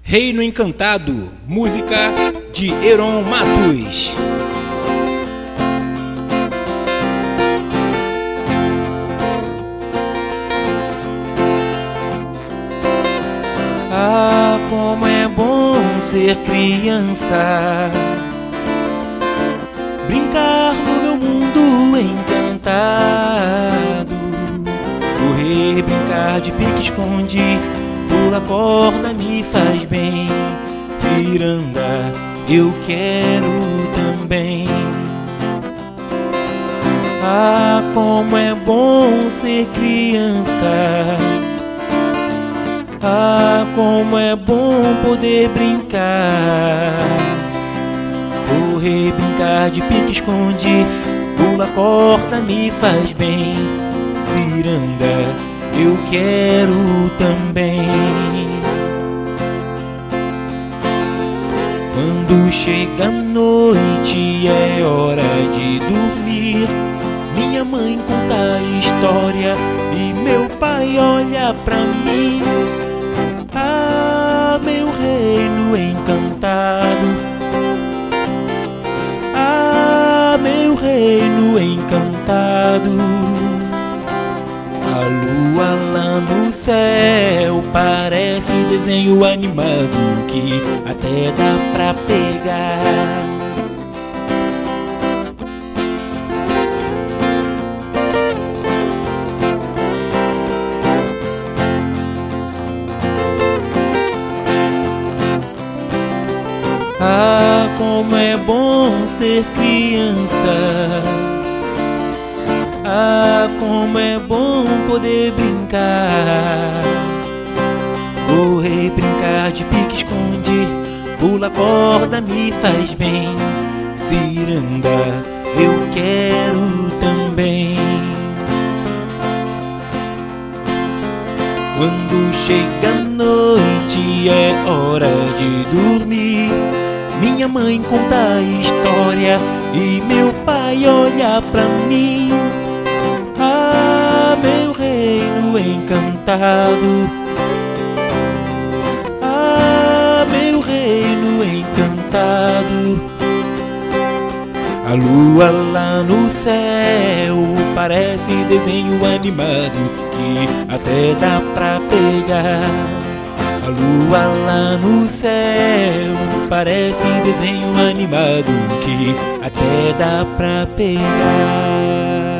Reino Encantado, música de Heron Matos. Ah, como é bom ser criança, brincar no meu mundo encantado, correr, brincar de pique-esconde, pula corda me faz bem, ciranda eu quero também. Ah, como é bom ser criança, ah, como é bom poder brincar, correr, brincar de pique-esconde, pula corda me faz bem, ciranda eu quero também. Quando chega a noite é hora de dormir, minha mãe conta a história e meu pai olha pra mim. Ah, meu reino encantado, ah, meu reino encantado. A lua lá no céu parece desenho animado que até dá pra pegar. Ah, como é bom ser criança, ah, como é bom poder brincar, correr, brincar de pique-esconde, pula corda me faz bem, ciranda eu quero também. Quando chega a noite é hora de dormir, minha mãe conta a história e meu pai olha pra mim. Ah, meu reino encantado, ah, meu reino encantado. A lua lá no céu parece desenho animado que até dá pra pegar. A lua lá no céu parece desenho animado que até dá pra pegar.